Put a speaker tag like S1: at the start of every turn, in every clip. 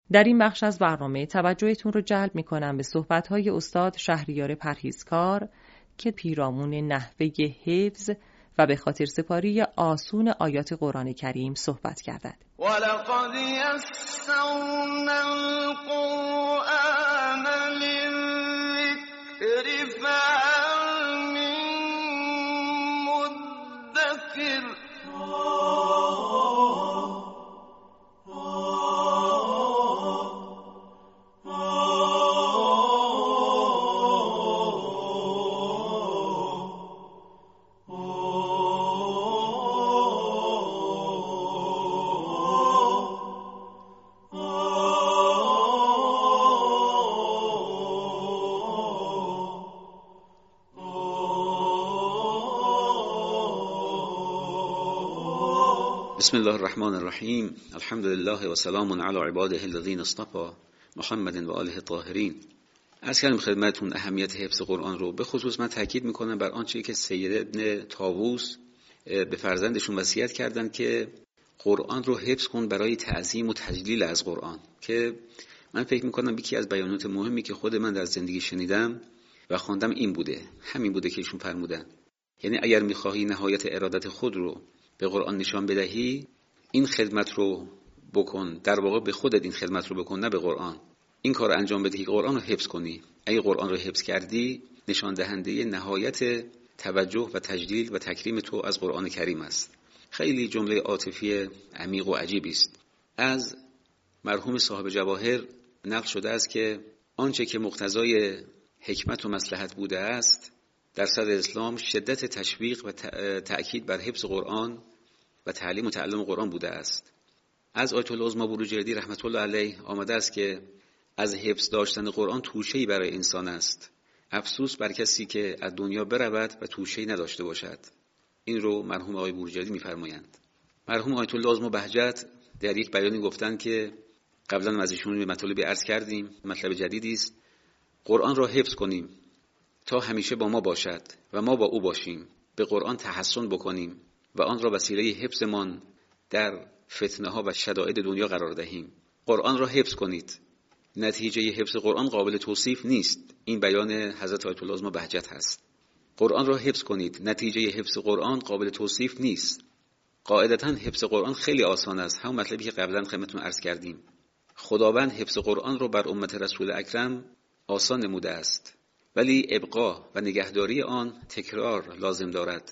S1: در این بخش از برنامه توجهتون رو جلب می‌کنم به صحبت‌های استاد شهریار پرهیزکار که پیرامون نحوه حفظ و به خاطر سپاری آسون آیات قرآن کریم صحبت کردند.
S2: وَلَقَدْ يَسَّرْنَا الْقُرْآنَ لِلذِّكْرِ فَهَلْ مِن مُّدَّكِرٍ
S3: بسم الله الرحمن الرحیم. الحمد لله و سلام علی عباده الذین اصطفى محمد و آله الطاهرین. عرض کردم خدمتتون اهمیت حفظ قرآن رو. به خصوص من تاکید میکنم بر آنچه که سید ابن طاووس به فرزندشون وصیت کردن که قرآن رو حفظ کن برای تعظیم و تجلیل از قرآن، که من فکر میکنم یکی از بیانات مهمی که خود من در زندگی شنیدم و خواندم این بوده، همین بوده که ایشون فرمودن. یعنی اگر میخواهی نهایت ارادت خود رو به قرآن نشان بدهی، این خدمت رو بکن، در واقع به خودت این خدمت رو بکن، نه به قرآن. این کار رو انجام بدهی که قرآن رو حفظ کنی. اگه قرآن رو حفظ کردی، نشان دهنده نهایت توجه و تجلیل و تکریم تو از قرآن کریم است. خیلی جمله عاطفی عمیق و عجیبی است. از مرحوم صاحب جواهر نقل شده است که آنچه که مقتضای حکمت و مصلحت بوده است در صدر اسلام شدت تشویق و تأکید بر حفظ قرآن و تعلیم و تعلم قرآن بوده است. از آیت العظمی بروجردی رحمت الله علیه آمده است که از حفظ داشتن قرآن توشه‌ای برای انسان است. افسوس بر کسی که از دنیا برود و توشه‌ای نداشته باشد. این رو مرحوم آقای بروجردی می‌فرمایند. مرحوم آیت الله عظمی بهجت در یک بیانی گفتند که قبلا از ایشون مطالبی عرض کردیم، مطلب جدیدی است. قرآن را حفظ کنیم تا همیشه با ما باشد و ما با او باشیم. به قرآن تحسن بکنیم و آن را وسیله حفظمان در فتنه ها و شدائد دنیا قرار دهیم. قرآن را حفظ کنید. نتیجه حفظ قرآن قابل توصیف نیست. این بیان حضرت آیت الله عظمی بهجت هست. قرآن را حفظ کنید. نتیجه حفظ قرآن قابل توصیف نیست. قاعدتاً حفظ قرآن خیلی آسان است. همون مطلبی که قبلا خدمتتون عرض کردیم. خداوند حفظ قرآن را بر امت رسول اکرم آسان نموده است، ولی ابقا و نگهداری آن تکرار لازم دارد.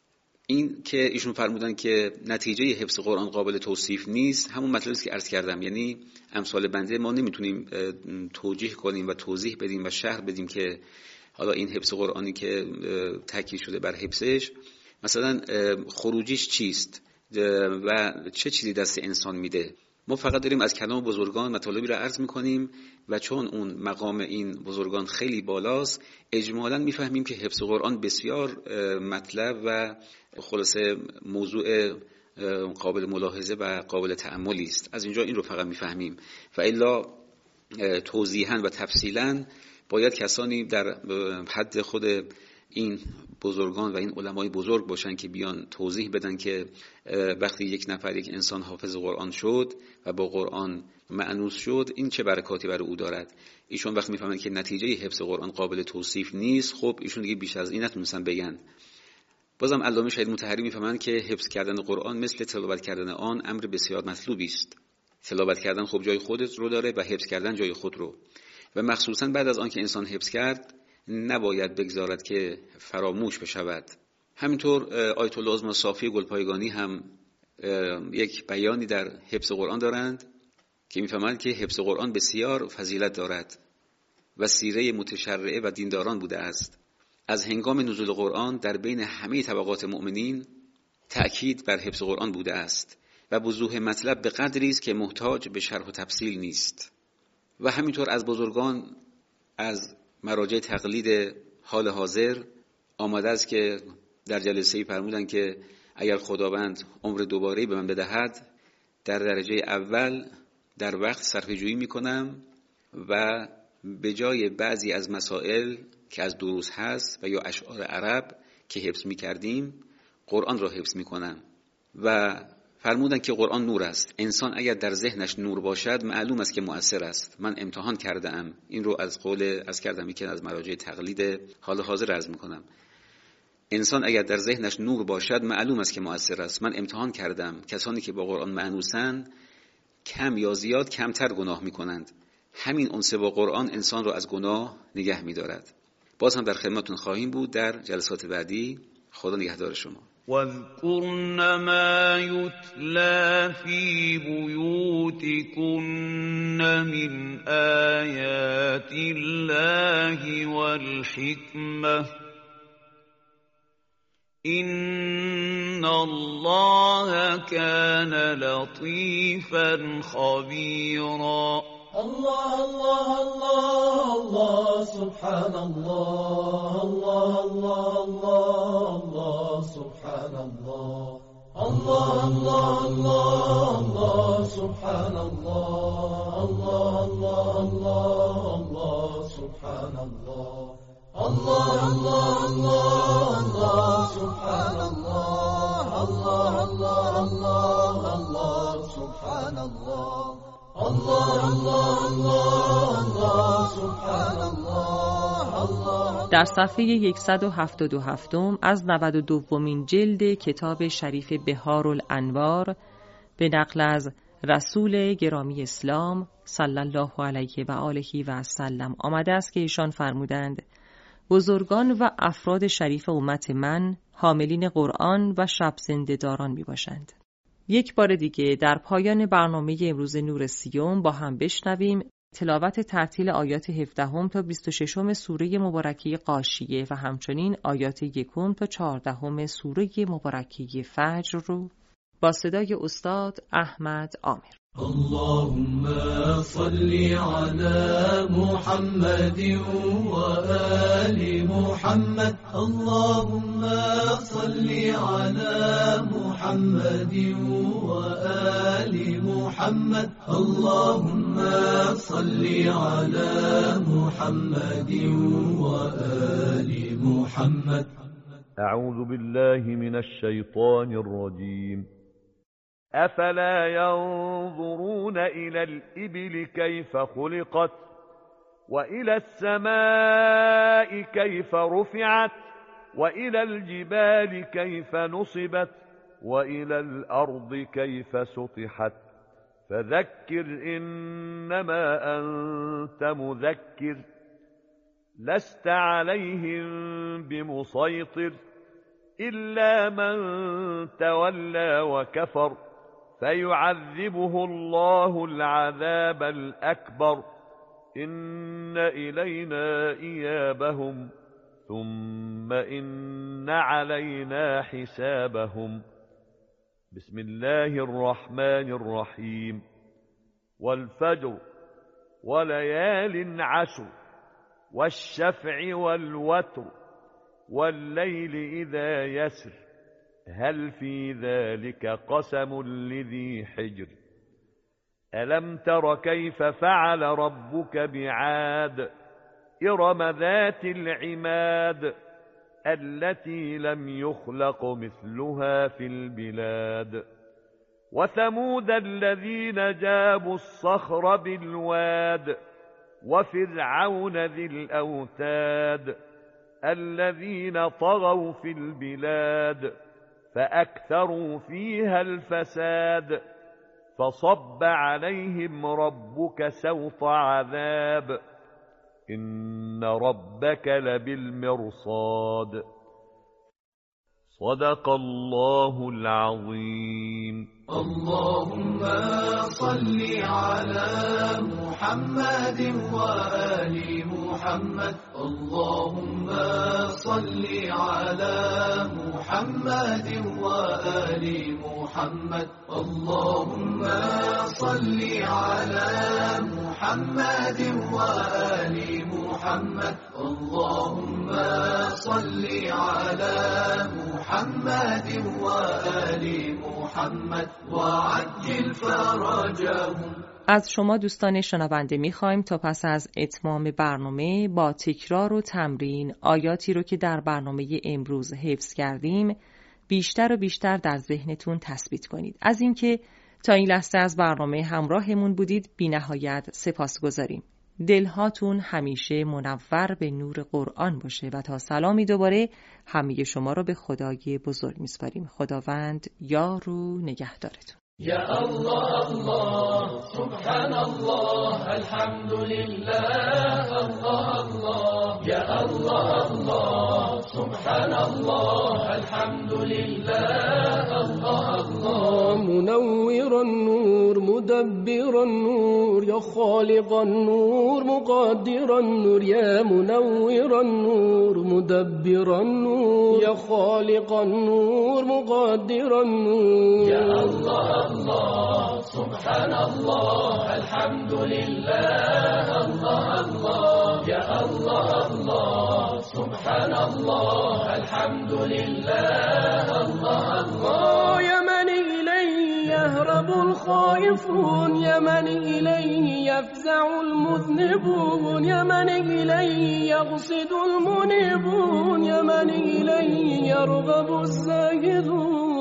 S3: این که ایشون فرمودن که نتیجه حفظ قرآن قابل توصیف نیست، همون مطلبی است که عرض کردم. یعنی امثال بنده ما نمیتونیم توجیه کنیم و توضیح بدیم و شرح بدیم که حالا این حفظ قرآنی که تاکید شده بر حفظش، مثلا خروجیش چیست و چه چیزی دست انسان میده. ما فقط داریم از کلام بزرگان مطالبی را عرض میکنیم و چون اون مقام این بزرگان خیلی بالاست، اجمالاً میفهمیم که حفظ قرآن بسیار مطلب و خلاصه موضوع قابل ملاحظه و قابل تأملی است. از اینجا این رو فقط میفهمیم و الا توضیحاً و تفصیلاً باید کسانی در حد خود این بزرگان و این علمای بزرگ باشن که بیان توضیح بدن که وقتی یک نفر، یک انسان حافظ قرآن شد و با قرآن مأنوس شد، این چه برکاتی برای او دارد. ایشون وقتی میفهمن که نتیجه حفظ قرآن قابل توصیف نیست، خب ایشون دیگه بیش از این نتونستن بگن. بازم علامه شهید مطهری میفهمن که حفظ کردن قرآن مثل تلاوت کردن آن امر بسیار مطلوبی است. تلاوت کردن خب جای خودت رو داره و حفظ کردن جای خود رو، و مخصوصا بعد از آن که انسان حفظ کرد نباید بگذارد که فراموش بشود. همینطور آیت الله عظمی صافی گلپایگانی هم یک بیانی در حفظ قرآن دارند که میفهمند که حفظ قرآن بسیار فضیلت دارد و سیره متشرعه و دینداران بوده است. از هنگام نزول قرآن در بین همه طبقات مؤمنین تأکید بر حفظ قرآن بوده است و وضوح مطلب به قدری است که محتاج به شرح و تفصیل نیست. و همینطور از بزرگان از مراجع تقلید حال حاضر آمده است که در جلسه‌ای فرمودند که اگر خداوند عمر دوباره به من بدهد، در درجه اول در وقت صرفه‌جویی میکنم و به جای بعضی از مسائل که از دروس هست و یا اشعار عرب که حفظ میکردیم، قرآن را حفظ میکنم. و فرمودن که قرآن نور است. انسان اگر در ذهنش نور باشد معلوم است که مؤثر است. من امتحان کردم. این رو از قول کردم که از مراجع تقلید حال حاضر عرض میکنم. انسان اگر در ذهنش نور باشد معلوم است که مؤثر است. من امتحان کردم. کسانی که با قرآن مأنوسند کم یا زیاد کمتر گناه میکنند. همین انس با قرآن انسان رو از گناه نگه میدارد. باز هم در خدمتتون خواهیم بود در جلسات بعدی. خدا نگهدار شما.
S2: واذكرن ما يتلى في بيوتكن من آيات الله والحكمة إن الله كان لطيفا خبيرا.
S4: الله الله الله الله سبحان الله الله الله الله الله سبحان الله الله الله الله الله سبحان الله الله الله الله الله سبحان الله الله الله الله الله سبحان الله الله الله الله الله سبحان الله الله الله الله الله سبحان الله الله.
S1: در صفحه 177 از 92مین جلد کتاب شریف بهارالانوار به نقل از رسول گرامی اسلام صلی الله علیه و آله و سلم آمده است که ایشان فرمودند بزرگان و افراد شریف امت من حاملین قرآن و شب زنده داران می باشند. یک بار دیگه در پایان برنامه امروز نور سیوم با هم بشنویم تلاوت ترتیل آیات 17 تا 26 سوره مبارکه غاشیه و همچنین آیات 1 تا 14 سوره مبارکه فجر رو با صدای استاد احمد عامر.
S4: اللهم صل على محمد وآل محمد. اللهم صل على محمد وآل محمد. اللهم صل على محمد وآل محمد.
S5: أعوذ بالله من الشيطان الرجيم. أفلا ينظرون إلى الإبل كيف خلقت وإلى السماء كيف رفعت وإلى الجبال كيف نصبت وإلى الأرض كيف سطحت فذكر إنما أنت مذكر لست عليهم بمسيطر إلا من تولى وكفر فيعذبه الله العذاب الأكبر إن إلينا إيابهم ثم إن علينا حسابهم. بسم الله الرحمن الرحيم. والفجر وليال عشر والشفع والوتر والليل إذا يسر هل في ذلك قسم لذي حجر ألم تر كيف فعل ربك بعاد إرم ذات العماد التي لم يخلق مثلها في البلاد وثمود الذين جابوا الصخر بالواد وفرعون ذي الأوتاد الذين طغوا في البلاد فأكثروا فيها الفساد فصب عليهم ربك سوط عذاب إن ربك لبالمرصاد. صدق الله العظيم.
S4: اللهم صل على محمد وآل محمد. اللهم صل على محمد وآل محمد. اللهم صل على محمد وآل محمد. اللهم صل على محمد وآل محمد وعجل فرجهم.
S1: از شما دوستان شنونده می‌خوایم تا پس از اتمام برنامه با تکرار و تمرین آیاتی رو که در برنامه امروز حفظ کردیم بیشتر و بیشتر در ذهنتون تثبیت کنید. از اینکه تا این لحظه از برنامه همراهمون بودید بی‌نهایت سپاسگزاریم. دلهاتون همیشه منور به نور قرآن باشه و تا سلامی دوباره همه شما رو به خدای بزرگ میسپاریم. خداوند یار و نگهدارتون.
S4: یا الله الله سبحان الله الحمد لله الله الله یا الله الله سبحان الله الحمد لله الله الله منور النور مدبر النور یا خالق النور مقدر النور یا منور النور مدبر النور یا خالق النور مقدر النور یا الله الله سبحان الله الحمد لله الله الله یا الله الله سبحان الله الحمد لله الله الله یا من الیه یهرب الخائفون یا من الیه یفزع المذنبون یا من الیه یقصد المنیبون یا من الیه یرغب الزاهدون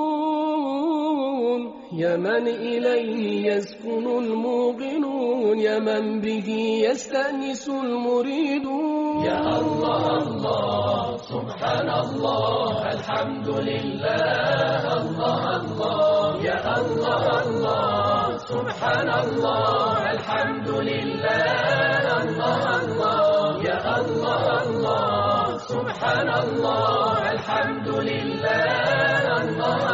S4: یا من الیه یسکن الموقنون یا من به یستأنس المریدون یا الله الله سبحان الله الحمد لله الله الله یا الله الله سبحان الله الحمد لله الله الله یا الله الله سبحان الله الحمد لله الله